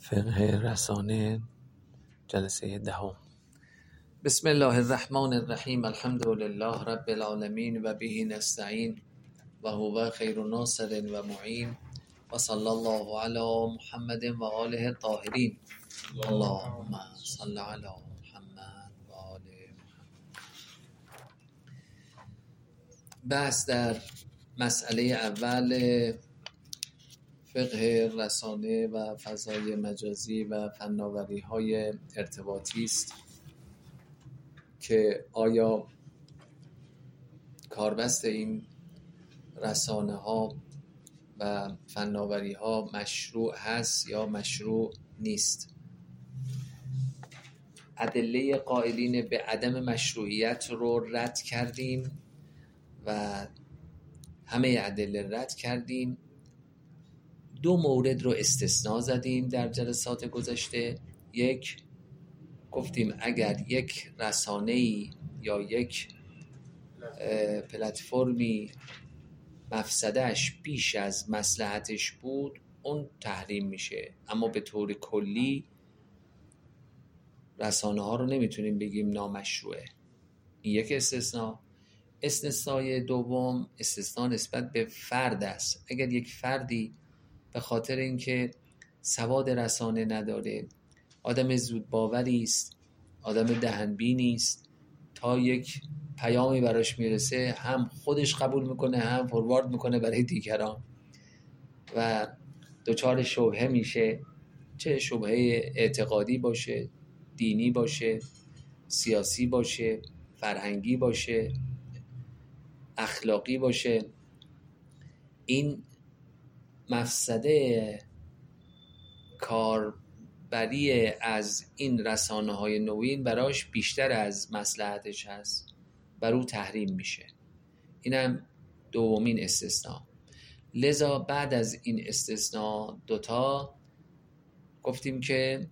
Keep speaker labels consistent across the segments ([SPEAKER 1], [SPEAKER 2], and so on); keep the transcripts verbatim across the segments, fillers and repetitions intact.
[SPEAKER 1] فقه رسانه جلسه دهم. بسم الله الرحمن الرحیم. الحمد لله رب العالمین و به نستعین و هو خیر ناصر و معین و صلی الله علی محمد و آله الطاهرین. اللهم صل علی محمد و آل محمد. بحث در مسئله اول فقه رسانه و فضای مجازی و فناوری‌های ارتباطی است که آیا کاربست این رسانه‌ها و فناوری‌ها مشروع هست یا مشروع نیست. ادله قائلین به عدم مشروعیت رو رد کردیم و همه ادله رد کردیم. دو مورد رو استثناء زدیم در جلسات گذشته. یک، گفتیم اگر یک رسانه‌ای یا یک پلتفرمی مفسدهش بیش از مصلحتش بود اون تحریم میشه، اما به طور کلی رسانه ها رو نمیتونیم بگیم نامشروعه. این یک استثناء. استثناء دوم استثناء نسبت به فرد است. اگر یک فردی به خاطر اینکه سواد رسانه نداره، آدم زود باوری است، آدم دهنبینی است، تا یک پیامی براش میرسه هم خودش قبول میکنه هم فوروارد میکنه برای دیگران و دچار شبهه میشه، چه شبهه اعتقادی باشه، دینی باشه، سیاسی باشه، فرهنگی باشه، اخلاقی باشه. این مفسده کاربری از این رسانه‌های نوین براش بیشتر از مصلحتش هست، بر او تحریم میشه. اینم دومین استثناء. لذا بعد از این استثناء دوتا گفتیم که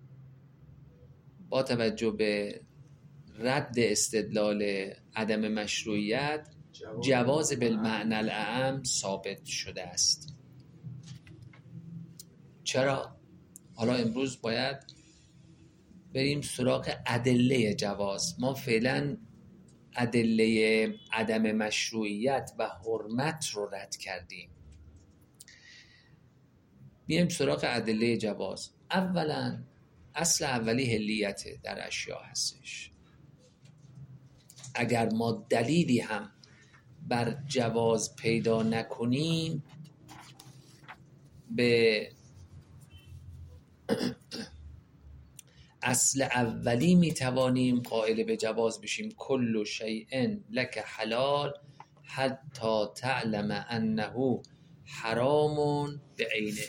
[SPEAKER 1] با توجه به رد استدلال عدم مشروعیت جواز بالمعنى الاعم ثابت شده است. چرا؟ حالا امروز باید بریم سراغ ادله جواز. ما فعلا ادله عدم مشروعیت و حرمت رو رد کردیم. بیایم سراغ ادله جواز. اولا اصل اولی حلیت در اشیاء هستش. اگر ما دلیلی هم بر جواز پیدا نکنیم، به اصل اولی میتوانیم قائل به جواز بشیم. کل شیء لک حلال حتی تعلم انه حرام بعینه.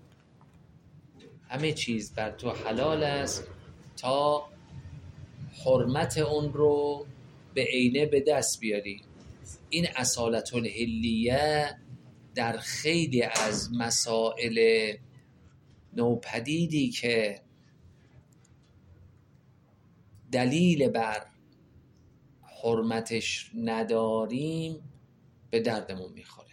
[SPEAKER 1] همه چیز بر تو حلال است تا حرمت اون رو به عینه به دست بیاری. این اصالت الحلیه در خیلی از مسائل نوپدیدی که دلیل بر حرمتش نداریم به دردمون میخوره.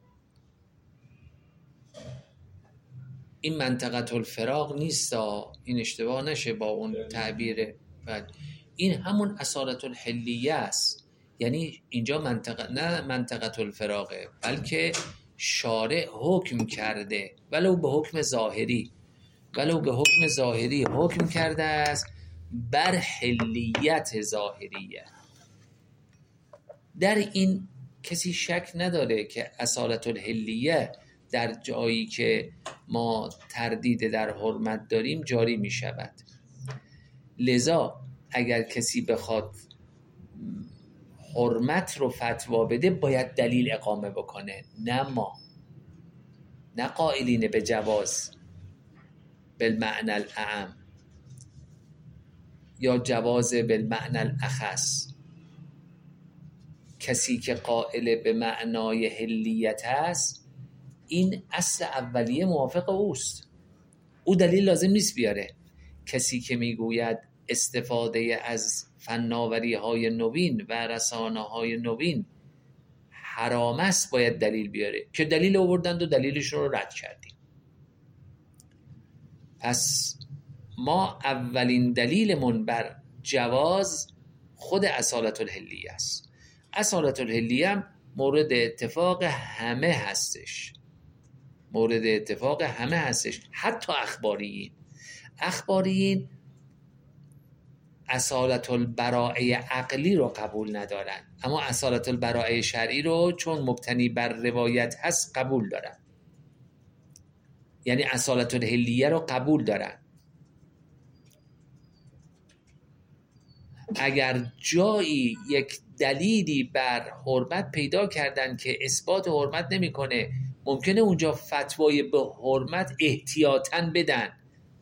[SPEAKER 1] این منطقه الفراغ نیست، این اشتباه نشه با اون تعبیر. این همون اصالت الحلیه است. یعنی اینجا منطقه نه منطقه الفراغه، بلکه شارع حکم کرده، ولو به حکم ظاهری ولو به حکم ظاهری حکم کرده است بر حلیت ظاهریه. در این کسی شک نداره که اصالت الحلیه در جایی که ما تردید در حرمت داریم جاری می شود. لذا اگر کسی بخواد حرمت رو فتوا بده باید دلیل اقامه بکنه، نه ما، نه قائلین به جواز بالمعنى الاعم یا جواز بالمعنى الاخص. کسی که قائل به معنای حلیت است، این اصل اولیه موافق اوست، او دلیل لازم نیست بیاره. کسی که میگوید استفاده از فناوری های نوین و رسانه های نوین حرام است باید دلیل بیاره، که دلیل آوردند و دلیلشون رو رد کردیم. پس ما اولین دلیلمون بر جواز خود اصالت الحلیه است. اصالت الحلیه هم مورد اتفاق همه هستش، مورد اتفاق همه هستش، حتی اخباریین. اخباریین اصالت البراءه عقلی رو قبول ندارن، اما اصالت البراءه شرعی رو چون مبتنی بر روایت هست قبول دارن. یعنی اصالت الحلیه رو قبول دارن. اگر جایی یک دلیلی بر حرمت پیدا کردن که اثبات حرمت نمیکنه، ممکنه اونجا فتوای به حرمت احتیاطاً بدن،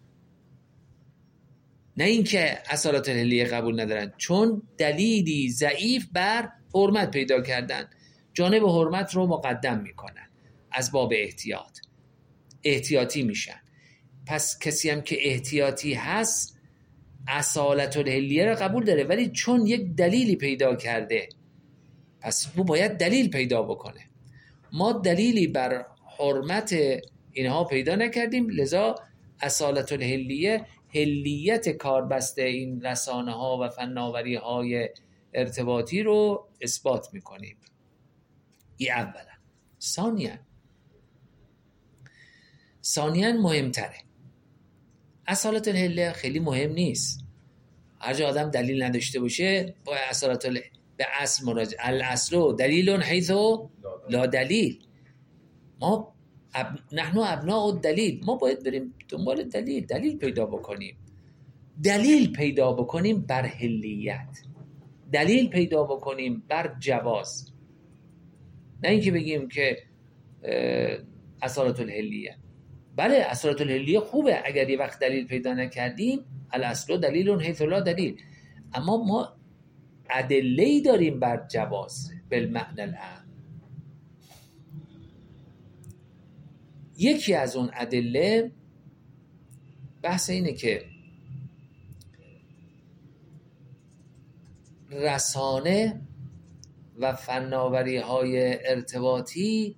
[SPEAKER 1] نه اینکه اصالت الحلیه قبول ندارن، چون دلیلی ضعیف بر حرمت پیدا کردن، جانب حرمت رو مقدم میکنن، از باب احتیاط احتیاطی میشن. پس کسی هم که احتیاطی هست اصالت الحلیه رو قبول داره، ولی چون یک دلیلی پیدا کرده پس ما باید دلیل پیدا بکنه. ما دلیلی بر حرمت اینها پیدا نکردیم، لذا اصالت الحلیه، حلیت کاربسته این رسانه ها و فناوری های ارتباطی رو اثبات میکنیم. این اولا. ثانیا ثانیا مهمتره، اصالت الحلیه خیلی مهم نیست. هر جا آدم دلیل نداشته باشه با اصالت الحلیه به اصل مراجعه. الاصل دلیل حیث لا دلیل. ما اب... نحن ابناء الدلیل، ما باید بریم دنبال دلیل، دلیل پیدا بکنیم، دلیل پیدا بکنیم بر حلیت، دلیل پیدا بکنیم بر جواز، نه اینکه بگیم که اصالت الحلیه. بله اصالت الحلیه خوبه، اگر یه وقت دلیل پیدا نکردیم الاصل دلیل حیث لا دلیل، اما ما ادله‌ای داریم بر جواز بالمعنی العام. یکی از اون ادله بحث اینه که رسانه و فناوری های ارتباطی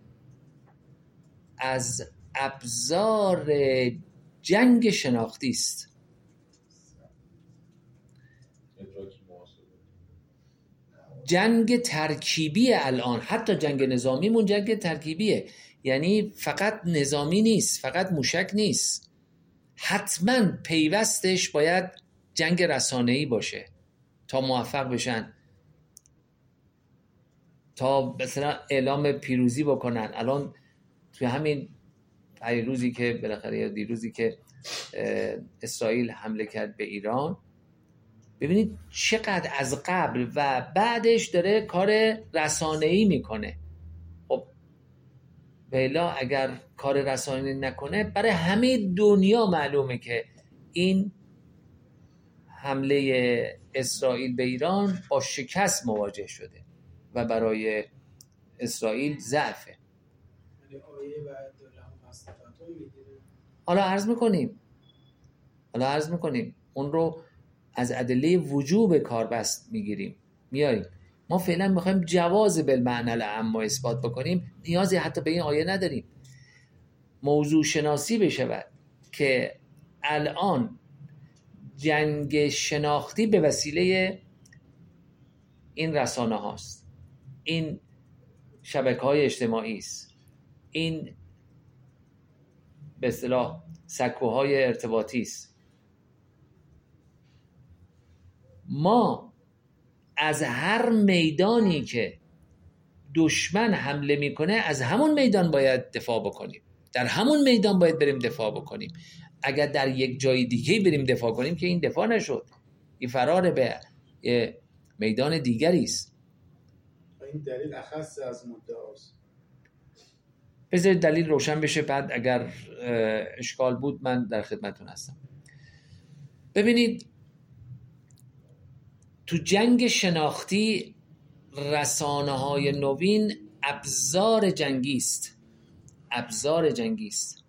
[SPEAKER 1] از ابزار جنگ شناختی است. جنگ ترکیبی الان، حتی جنگ نظامیمون جنگ ترکیبیه، یعنی فقط نظامی نیست، فقط موشک نیست، حتما پیوستش باید جنگ رسانه‌ای باشه تا موفق بشن، تا مثلا اعلام پیروزی بکنن. الان توی همین روزی که بالاخره یا دیروزی که اسرائیل حمله کرد به ایران، ببینید چقدر از قبل و بعدش داره کار رسانه‌ای میکنه. خب بلا اگر کار رسانه‌ای نکنه برای همه دنیا معلومه که این حمله اسرائیل به ایران با شکست مواجه شده و برای اسرائیل ضعفه. حالا عرض میکنیم حالا عرض میکنیم اون رو از ادله وجوب کاربست میگیریم میاریم. ما فعلا میخوایم جواز بالمعنی العام اثبات بکنیم، نیازی حتی به این آیه نداریم. موضوع شناسی بشود که الان جنگ شناختی به وسیله این رسانه هاست، این شبکه های اجتماعی است، این به اصطلاح سکوهای ارتباطی است. ما از هر میدانی که دشمن حمله میکنه از همون میدان باید دفاع بکنیم، در همون میدان باید بریم دفاع بکنیم. اگر در یک جای دیگه بریم دفاع کنیم که این دفاع نشد، این فرار به میدان دیگری است.
[SPEAKER 2] این دلیل اخص از مدعاست.
[SPEAKER 1] بذارید دلیل روشن بشه، بعد اگر اشکال بود من در خدمتون هستم. ببینید تو جنگ شناختی رسانه های نوین ابزار جنگی است، ابزار جنگی است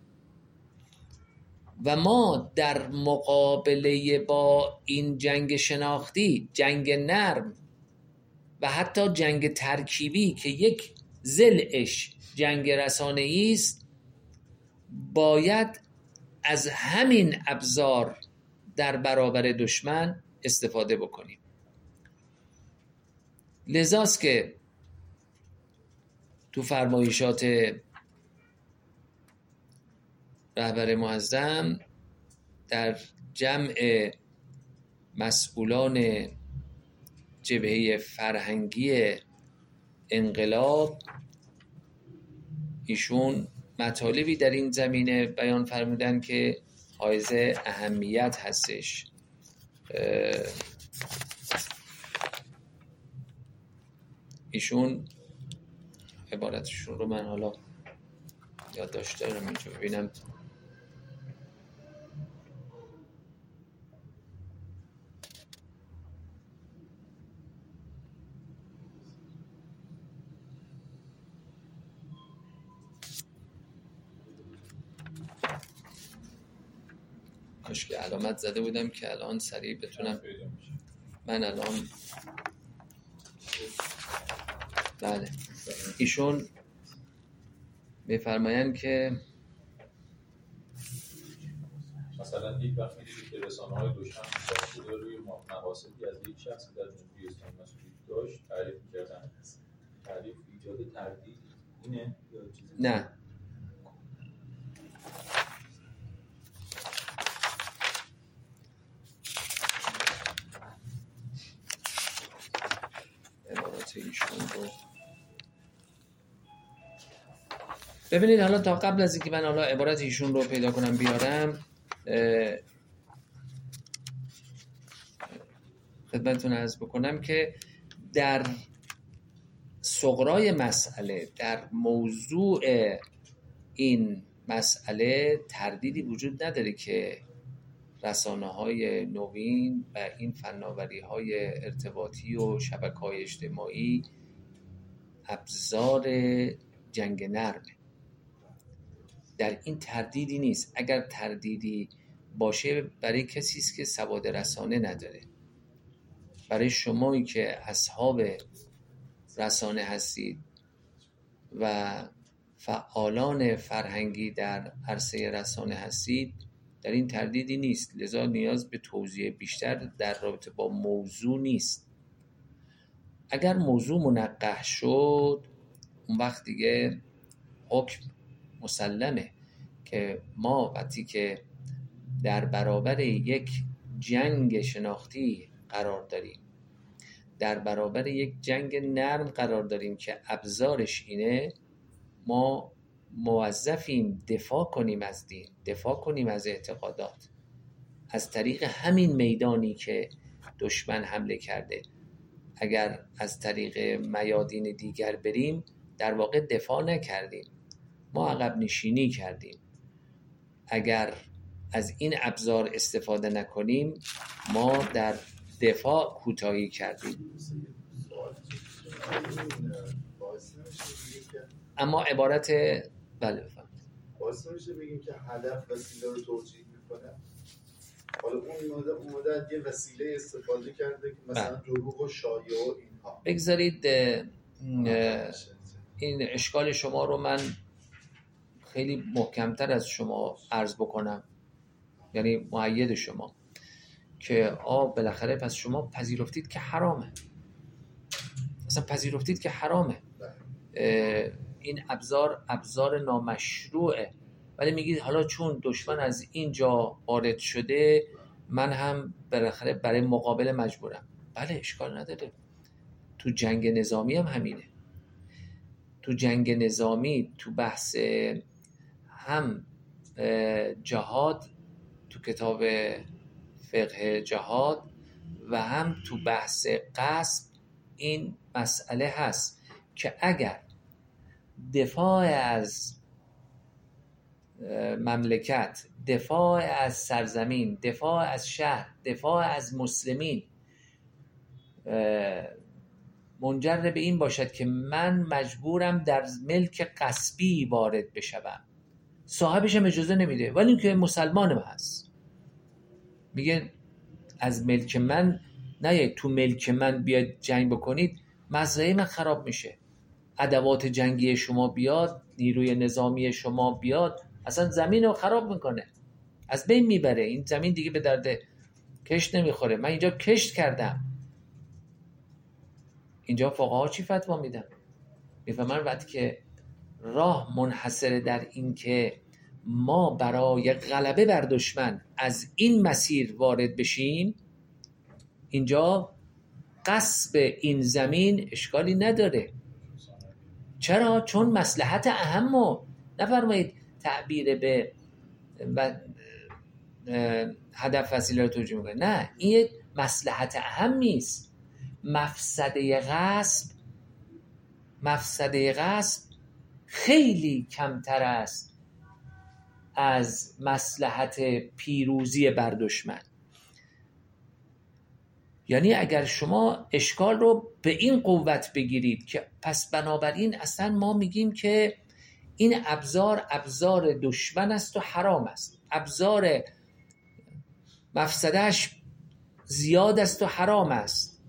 [SPEAKER 1] و ما در مقابله با این جنگ شناختی، جنگ نرم و حتی جنگ ترکیبی که یک ضلعش جنگ رسانه‌ای است، باید از همین ابزار در برابر دشمن استفاده بکنیم. لذاست که تو فرمایشات رهبر معظم در جمع مسئولان جبهه فرهنگی انقلاب ایشون مطالبی در این زمینه بیان فرمودن که حائز اهمیت هستش. ایشون عبارتشون رو من حالا یادداشت دارم اینجا ببینم. کاش که علامت زده بودم که الان سریع بتونم. من الان بله ایشون میفرمایند که
[SPEAKER 3] مثلا یک وقت می‌دید که رسانه‌های دشمن با روی مقاصدی از یک شخص در جمهوری اسلامی مسئولیت داشت تعریف می‌کردن. تعریف ایجاد تردید اینه یا چیزی؟
[SPEAKER 1] نه عبارت ایشون رو ببینید. حالا تا قبل از اینکه من حالا عبارت ایشون رو پیدا کنم بیارم خدمتتون عرض بکنم که در صغرای مسئله، در موضوع این مسئله تردیدی وجود نداره که رسانه‌های نوین و این فناوری‌های ارتباطی و شبکه‌های اجتماعی ابزار جنگ نرمه. در این تردیدی نیست. اگر تردیدی باشه برای کسی است که سواد رسانه نداره. برای شمایی که اصحاب رسانه هستید و فعالان فرهنگی در عرصه رسانه هستید در این تردیدی نیست. لذا نیاز به توضیح بیشتر در رابطه با موضوع نیست. اگر موضوع منقح شد اون وقت دیگه حکم مسلمه که ما وقتی که در برابر یک جنگ شناختی قرار داریم، در برابر یک جنگ نرم قرار داریم که ابزارش اینه، ما موظفیم دفاع کنیم از دین، دفاع کنیم از اعتقادات از طریق همین میدانی که دشمن حمله کرده. اگر از طریق میادین دیگر بریم در واقع دفاع نکردیم، ما عقب نشینی کردیم. اگر از این ابزار استفاده نکنیم ما در دفاع کوتاهی کردیم. اما عبارت بله بفهم
[SPEAKER 2] باعث نمیشه بگیم که هدف وسیله رو توجیه میکنه. حالا اون اومده اومده یه وسیله استفاده کرده که مثلا دروغ و شایعه و اینها.
[SPEAKER 1] بگذارید این اشکال شما رو من خیلی محکمتر از شما عرض بکنم، یعنی مؤید شما که آ بالاخره پس شما پذیرفتید که حرامه، اصلا پذیرفتید که حرامه، این ابزار ابزار نامشروعه، ولی میگید حالا چون دشمن از اینجا وارد شده من هم بالاخره برای مقابله مجبورم. بله اشکال نداره. تو جنگ نظامی هم همینه. تو جنگ نظامی تو بحث هم جهاد تو کتاب فقه جهاد و هم تو بحث قصد این مسئله هست که اگر دفاع از مملکت، دفاع از سرزمین، دفاع از شهر، دفاع از مسلمین منجر به این باشد که من مجبورم در ملک غصبی وارد بشوم، صاحبش هم اجازه نمیده ولی اینکه مسلمانم هست، میگه از ملک من نه، تو ملک من بیاید جنگ بکنید، مزرعه من خراب میشه، ادوات جنگی شما بیاد، نیروی نظامی شما بیاد، اصلا زمین رو خراب میکنه. از بین میبره. این زمین دیگه به درد کشت نمیخوره. من اینجا کشت کردم. اینجا فقها چی فتوا میدن؟ میفهمن وقتی که راه منحصره در این که ما برای غلبه بر دشمن از این مسیر وارد بشیم، اینجا غصب این زمین اشکالی نداره. چرا؟ چون مصلحت اهمو نفرمایید تعبیر به و هدف وسیله رو توجیه میکنه. نه، این یک مصلحت اهم نیست. مفسده غصب مفسده غصب خیلی کمتر است از مصلحت پیروزی بر دشمن. یعنی اگر شما اشکال رو به این قوت بگیرید که پس بنابراین اصلا ما میگیم که این ابزار ابزار دشمن است و حرام است، ابزار مفسدهش زیاد است و حرام است.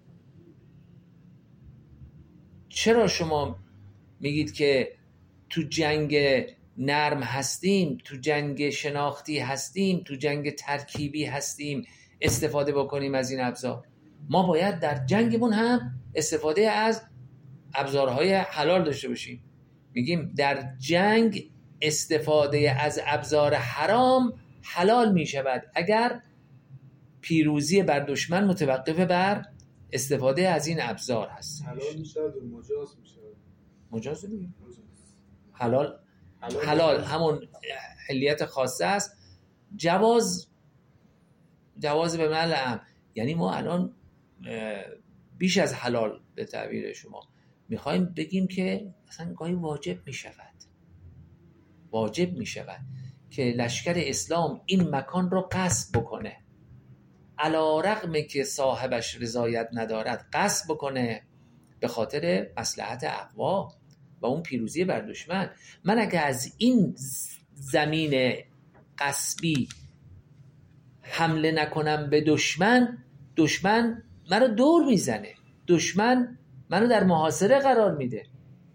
[SPEAKER 1] چرا شما میگید که تو جنگ نرم هستیم، تو جنگ شناختی هستیم، تو جنگ ترکیبی هستیم، استفاده بکنیم از این ابزار؟ ما باید در جنگمون هم استفاده از ابزارهای حلال داشته باشیم. میگیم در جنگ استفاده از ابزار حرام حلال میشود اگر پیروزی بر دشمن متوقف بر استفاده از این ابزار هست.
[SPEAKER 2] حلال میشود و مجاز میشود.
[SPEAKER 1] مجاز میگیم حلال حلال, حلال همون علیت خاصه است. جواز جواز به معنی عام. یعنی ما الان بیش از حلال به تعبیر شما میخوایم بگیم که مثلا گاهی واجب میشود واجب میشود که لشکر اسلام این مکان رو غصب بکنه، علی رغم که صاحبش رضایت ندارد غصب بکنه به خاطر مصلحت اقوا و اون پیروزی بر دشمن. من اگه از این زمین غصبی حمله نکنم به دشمن، دشمن منو دور میزنه، دشمن منو در محاصره قرار میده،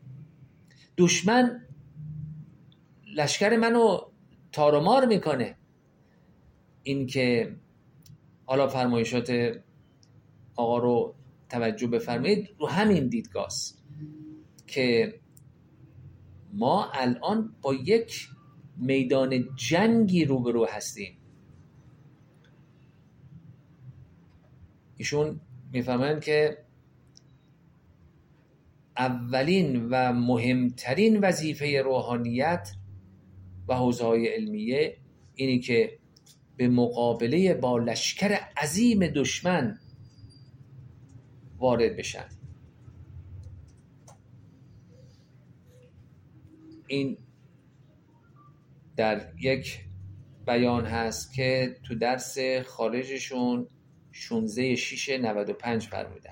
[SPEAKER 1] دشمن لشکر منو تار و مار میکنه. این که حالا فرمایشات آقا رو توجه بفرمایید، رو همین دیدگاه که ما الان با یک میدان جنگی روبرو هستیم. ایشون میفهمن که اولین و مهمترین وظیفه روحانیت و حوزه‌های علمیه اینی که به مقابله با لشکر عظیم دشمن وارد بشن. این در یک بیان هست که تو درس خارجشون شانزده شش نود و پنج فرمودن.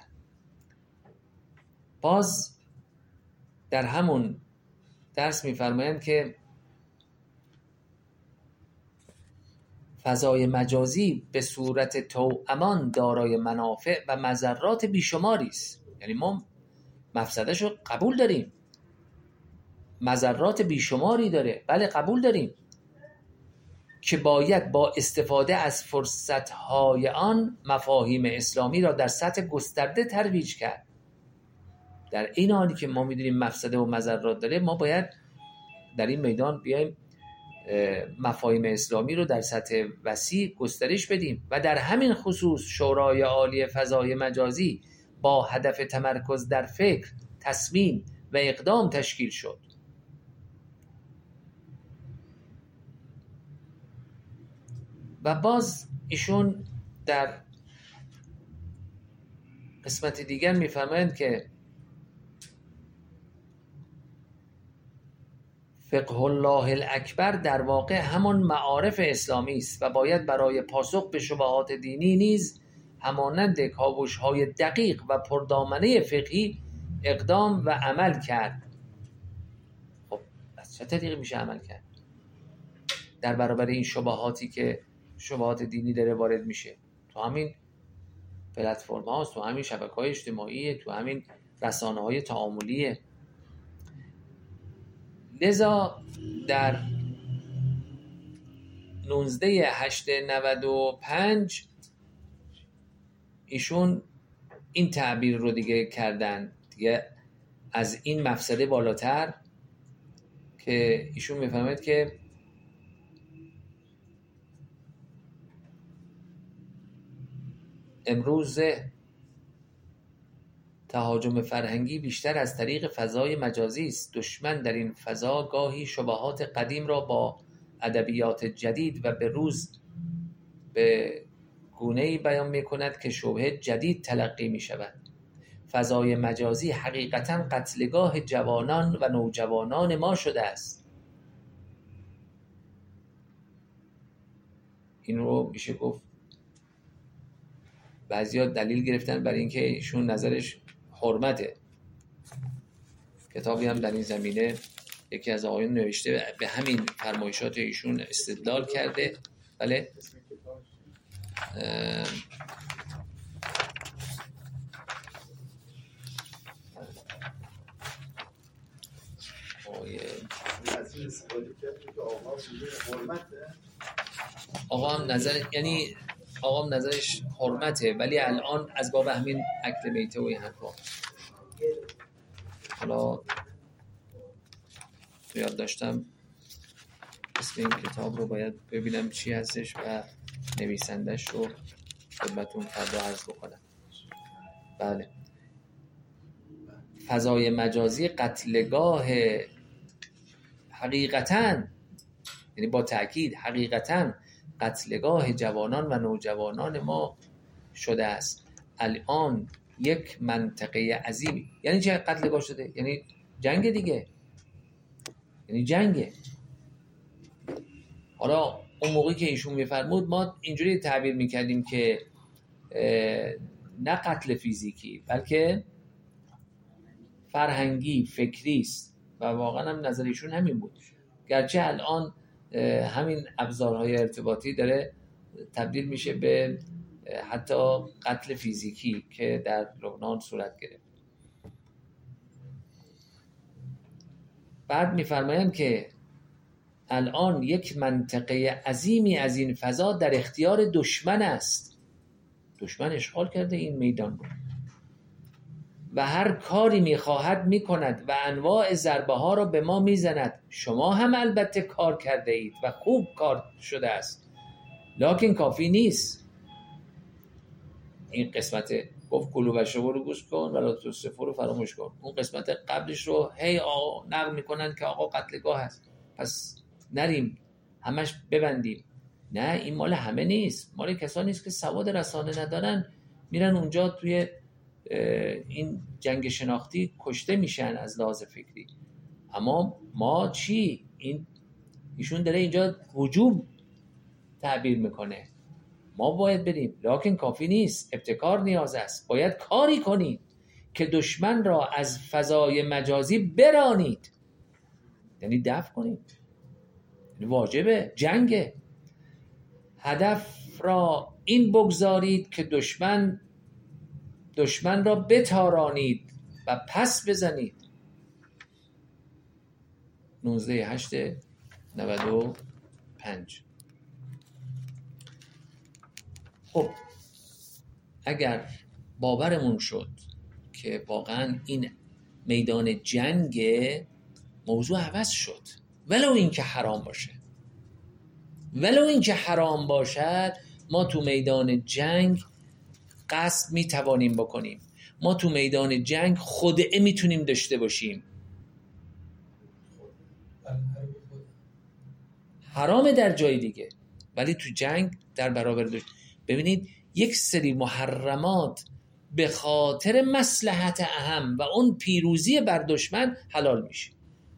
[SPEAKER 1] باز در همون درس میفرمایند که فضای مجازی به صورت توامان دارای منافع و مضرات بیشماری است. یعنی ما مفسدش رو قبول داریم، مضرات بیشماری داره، بله قبول داریم، که باید با استفاده از فرصت‌های آن مفاهیم اسلامی را در سطح گسترده ترویج کرد. در این حالی که ما می‌دونیم مفسده و مضرات داره، ما باید در این میدان بیایم مفاهیم اسلامی رو در سطح وسیع گسترش بدیم و در همین خصوص شورای عالی فضای مجازی با هدف تمرکز در فکر، تصمیم و اقدام تشکیل شد. و باز ایشون در قسمت دیگر میفهمند که فقه الله الاکبر در واقع همون معارف اسلامی است و باید برای پاسخ به شبهات دینی نیز همانند کاوش‌های دقیق و پردامنه فقهی اقدام و عمل کرد. خب از چه طریقی میشه عمل کرد در برابر این شبهاتی که شبهات دینی داره وارد میشه؟ تو همین پلتفرم هاست، تو همین شبکه‌های اجتماعی، تو همین رسانه‌های تعاملی. لذا در نوزده هشت نود و پنج ایشون این تعبیر رو دیگه کردن، دیگه از این مفسده بالاتر، که ایشون میفهمد که امروز تهاجم فرهنگی بیشتر از طریق فضای مجازی است. دشمن در این فضا گاهی شبهات قدیم را با ادبیات جدید و به روز به گونه‌ای بیان می‌کند که شبهه جدید تلقی می‌شود. فضای مجازی حقیقتاً قتلگاه جوانان و نوجوانان ما شده است. این رو میشه گفت بعضیا دلیل گرفتن برای اینکه ایشون نظرش حرمته. کتابی هم در این زمینه یکی از آقایون نوشته، به همین فرمایشات ایشون استدلال کرده. بله آقا هم نظر یعنی آقا هم نظرش حرمته، ولی الان از باب همین اکل میته و این حرفا. حالا یاد داشتم اسم این کتاب رو باید ببینم چی هستش و نویسندش رو خدمتون فردا عرض بکنم. بله، فضای مجازی قتلگاه حقیقتاً، یعنی با تأکید حقیقتاً قتلگاه جوانان و نوجوانان ما شده است. الان یک منطقه عظیم، یعنی چه قتلگاه شده؟ یعنی جنگ دیگه، یعنی جنگه. حالا اون موقعی که ایشون میفرمود ما اینجوری تعبیر میکردیم که نه قتل فیزیکی بلکه فرهنگی، فکری است و واقعا هم نظر ایشون همین بود. گرچه الان همین ابزارهای ارتباطی داره تبدیل میشه به حتی قتل فیزیکی که در لبنان صورت گرفت. بعد میفرمایند که الان یک منطقه عظیمی از این فضا در اختیار دشمن است. دشمن اشغال کرده این میدان رو و هر کاری میخواهد میکند و انواع ضربه ها را به ما میزند. شما هم البته کار کرده اید و خوب کار شده است، لکن کافی نیست. این قسمت گفت کلو و شبو رو گوش کن ولا تصفو رو فراموش کن. اون قسمت قبلش رو هی آقا نقل میکنن که آقا قتلگاه هست پس نریم همش ببندیم. نه، این مال همه نیست، مال کسانی است که سواد رسانه ندارن، میرن اونجا توی این جنگ شناختی کشته میشن از لحاظ فکری. اما ما چی؟ این ایشون داره اینجا هجوم تعبیر میکنه. ما باید بریم، لکن کافی نیست، ابتکار نیاز است. باید کاری کنید که دشمن را از فضای مجازی برانید، یعنی دفع کنید. یعنی واجبه، جنگه. هدف را این بگذارید که دشمن دشمن را بتارانید و پس بزنید. نوزده هشت نود و پنج. خب اگر باورمون شد که واقعا این میدان جنگ، موضوع عوض شد. ولو این که حرام باشه، ولو این که حرام باشد، ما تو میدان جنگ قصد میتوانیم بکنیم. ما تو میدان جنگ خدعه میتونیم داشته باشیم. حرامه در جای دیگه، ولی تو جنگ در برابر داشت. ببینید یک سری محرمات به خاطر مصلحت اهم و اون پیروزی بر دشمن حلال میشه.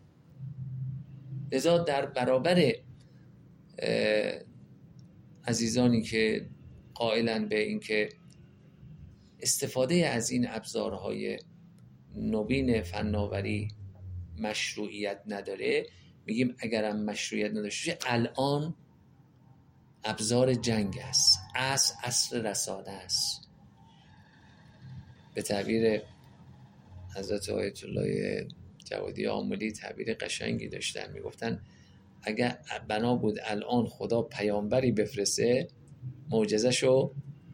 [SPEAKER 1] لذا در برابر عزیزانی که قائلن به این که استفاده از این ابزارهای نوین فناوری مشروعیت نداره، میگیم اگرم مشروعیت نداشته، الان ابزار جنگ است، عصر عصر رسانه است. به تعبیر حضرت آیت الله جوادی عاملی تعبیر قشنگی داشتن، میگفتن اگر بنا بود الان خدا پیامبری بفرسته، معجزه‌شو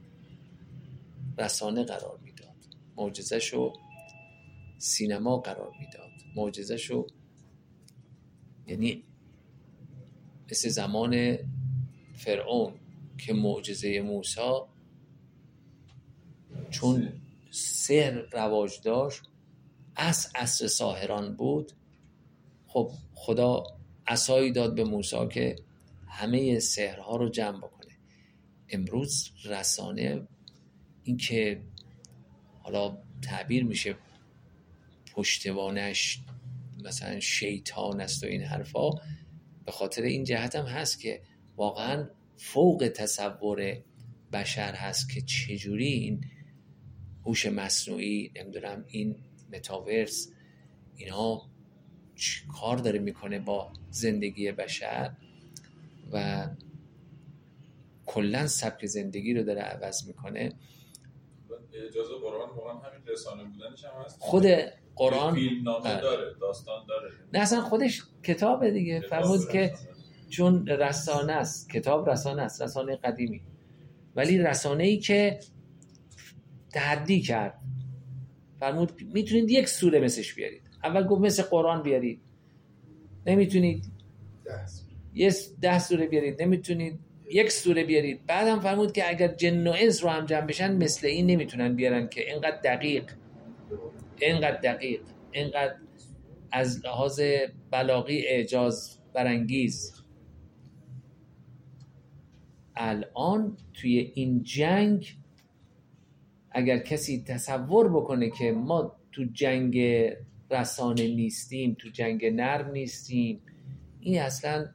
[SPEAKER 1] رسانه قرار میداد، معجزه‌شو سینما قرار میداد، معجزه‌شو یعنی مثل زمان فرعون که معجزه موسی چون سحر رواج داشت، از عصر ساحران بود، خب خدا عصایی داد به موسی که همه سحرها رو جمع بکنه. امروز رسانه این که حالا تعبیر میشه پشتوانش مثلا شیطان است و این حرفا، به خاطر این جهت هم هست که واقعا فوق تصور بشر هست که چجوری این هوش مصنوعی، نمیدونم این متاورس، اینا چی کار داره میکنه با زندگی بشر و کلا سبک زندگی رو داره عوض میکنه.
[SPEAKER 3] اجازه قرآن واقعا همین رسانه بودنش هم هست.
[SPEAKER 1] خود قرآن
[SPEAKER 3] فیلم نامه داره، داستان داره.
[SPEAKER 1] نه اصلا خودش کتابه دیگه. فرمود که چون رسانه است، کتاب رسانه است، رسانه قدیمی، ولی رسانه ای که تحدی کرد. فرمود میتونید یک سوره مثلش بیارید. اول گفت مثل قرآن بیارید، نمیتونید. یه ده سوره بیارید، نمیتونید. یک سوره بیارید. بعدم فرمود که اگر جن و انس رو هم جمع بشن مثل این نمیتونن بیارن که اینقدر دقیق، اینقدر دقیق، اینقدر از لحاظ بلاغی اعجاز برانگیز. الان توی این جنگ اگر کسی تصور بکنه که ما تو جنگ رسانه نیستیم، تو جنگ نرم نیستیم، این اصلا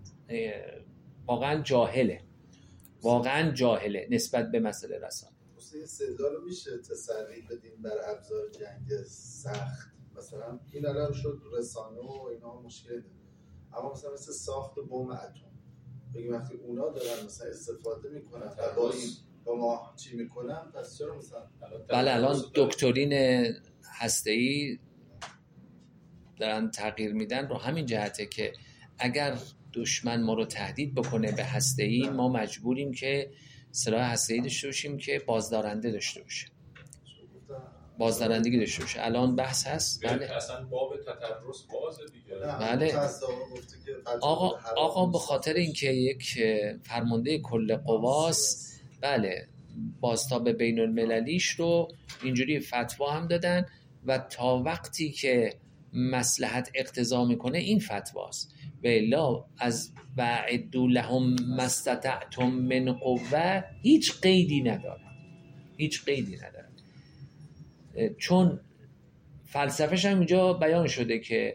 [SPEAKER 1] واقعا جاهله، واقعا جاهله نسبت به مسئله رسانه.
[SPEAKER 2] این استدلال رو میشه تسری بدیم بر ابزار جنگ سخت؟ مثلا این الان شد رسانه و اینا مشکل داره، اما مثلا مثل ساخت بمب اتم بگیم وقتی اونا دارن مثلا استفاده میکنن و با این با ما چی میکنن، پس چرا مثلا
[SPEAKER 1] بله الان دکترین هسته‌ای دارن تغییر میدن رو همین جهته که اگر دشمن ما رو تهدید بکنه به هسته‌ای، ما مجبوریم که سلاح هسته‌ای داشته باشیم که بازدارنده داشته باشه، بازدارندگی داشته باشه. الان بحث هست.
[SPEAKER 3] بله اصلا باب تطرس بازه دیگه.
[SPEAKER 1] بله آقا آقا به خاطر اینکه یک فرمانده کل قواست، بله بازتاب بین المللیش رو اینجوری فتوا هم دادن و تا وقتی که مصلحت اقتضا میکنه این فتواست. و الا از وعدوا لهم ما استطعتم من قوه هیچ قیدی نداره، هیچ قیدی نداره. چون فلسفه‌ش هم اینجا بیان شده که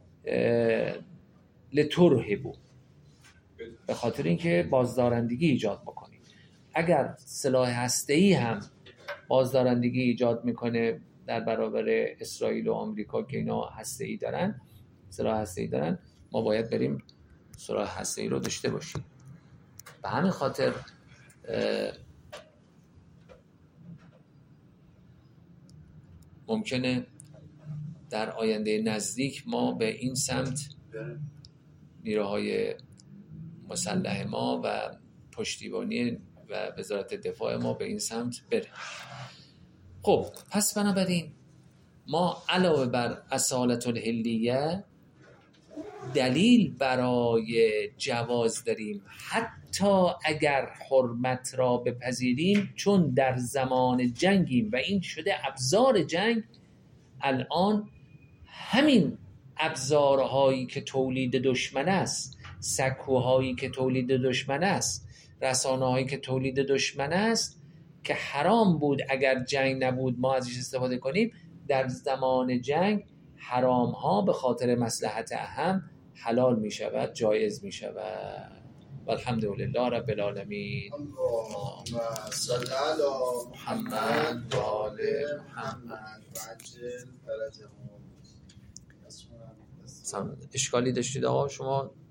[SPEAKER 1] لترهبوا، به خاطر اینکه بازدارندگی ایجاد بکنید. اگر سلاح هسته‌ای هم بازدارندگی ایجاد میکنه در برابر اسرائیل و آمریکا که اینا هسته‌ای دارن، سلاح هسته‌ای دارن، ما باید بریم سلاح هسته‌ای رو داشته باشیم. به همین خاطر ممکنه در آینده نزدیک ما به این سمت نیروهای مسلح ما و پشتیبانی و وزارت دفاع ما به این سمت بره. خب پس بنابراین ما علاوه بر اصالت الحلیه دلیل برای جواز داریم حتی اگر حرمت را بپذیریم، چون در زمان جنگیم و این شده ابزار جنگ. الان همین ابزارهایی که تولید دشمن است، سکوهایی که تولید دشمن است، رسانه‌هایی که تولید دشمن است که حرام بود اگر جنگ نبود ما ازش استفاده کنیم، در زمان جنگ حرام ها به خاطر مصلحت اهم حلال می شود، جایز می شود. والحمدلله رب العالمین.
[SPEAKER 2] اللهم صل علی محمد و آل محمد و عجل فرجهم.
[SPEAKER 1] اشکالی داشتید آقا شما؟